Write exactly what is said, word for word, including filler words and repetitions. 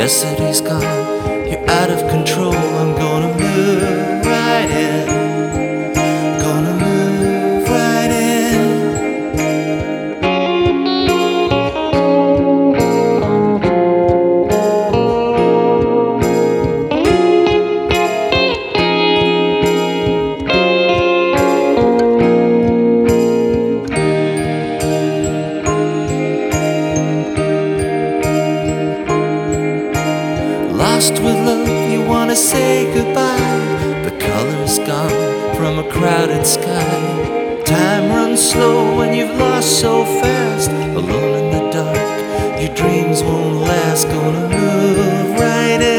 electricity's gone, you're out of control. I'm gonna move right in, gonna move right in. Lost with love, you wanna say goodbye. The color's gone from a crowded sky. Time runs slow when you've lost so fast. Alone in the dark, your dreams won't last. Gonna move right in.